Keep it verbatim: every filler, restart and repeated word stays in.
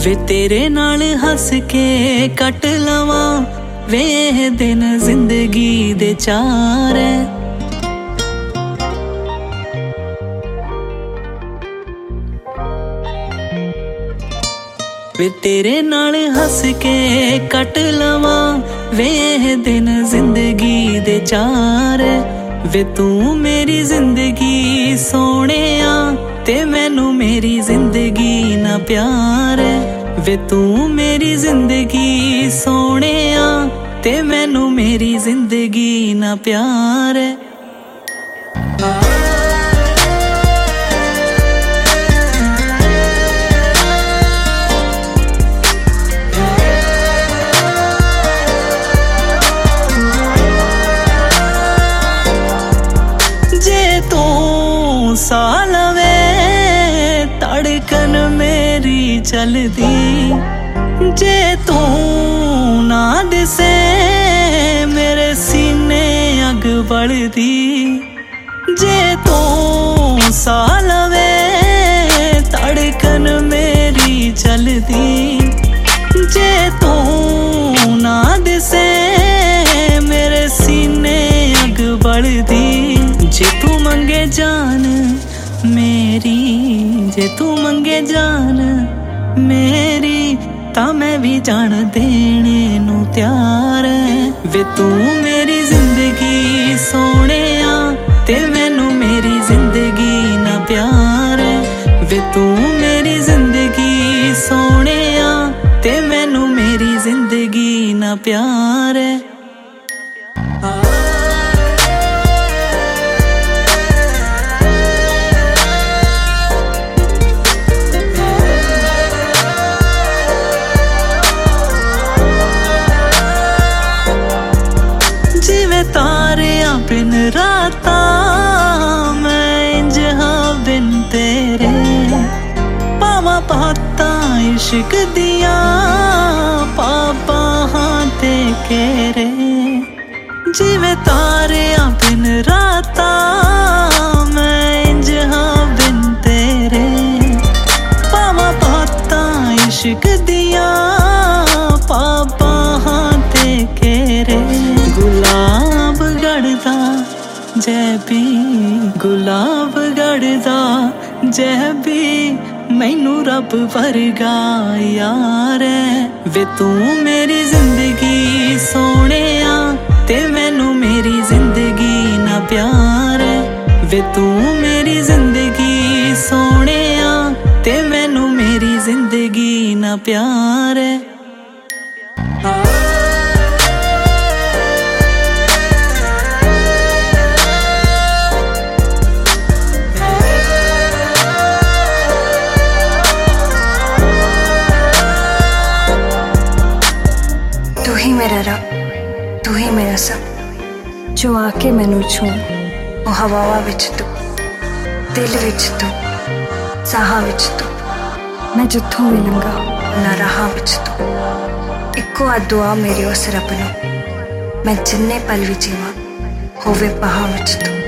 वे तेरे नाल हस के कट लवां वे दिन जिंदगी दे चार है। वे तेरे नाल हस के कट लवां वे दिन जिंदगी दे चार है। वे तू मेरी जिंदगी सोहणिया ते मैनू मेरी जिंदगी ना प्यार है। वे तू मेरी जिंदगी सोहणिया ते मैनू मेरी जिंदगी ना प्यार है। साल वे धड़कन मेरी चलदी जे तू ना दिसे मेरे सीने अग बढ़दी। जे तू साल वे धड़कन मेरी चलदी जे तू ना दिसे मेरे सीने अग बढ़दी। जे तू मंगे जान मेरी जे तू मंगे जान मेरी ता मैं भी जान देने नू त्यार है। वे तू मेरी जिंदगी सोहणिया ते मैनू मेरी जिंदगी ना प्यार है। वे तू मेरी जिंदगी सोहणिया ते मैनू मेरी जिंदगी ना प्यार है। तारियां बिन राता मैं इंज हाँ बिन तेरे पावा पाता इश्क दिया पापा हाँ ते केरे। जिवे तारियां बिन राता मैं इंज हाँ बिन तेरे पावा पाता इश्क दिया पापा हाँ ते केरे। गुलाब गढ़दा जैबी गुलाब गढ़दा जैबी मैनू रब वर्गा यार है। वे तू मेरी जिंदगी सोहणिया ते मैनू मेरी जिंदगी ना प्यार है। वे तू मेरी जिंदगी सोहणिया ते मैनू मेरी जिंदगी ना प्यार है। तू ही मेरा रब तू ही मेरा सब जो आके मैनू छू ओ हवावा विच तू दिल विच तू साहा विच तू मैं जिथों भी लंघा ना राह विच तू। इक्को आ दुआ मेरी उस रब नू मैं जिन्ने पल भी जीवां होवे पहा विच तू।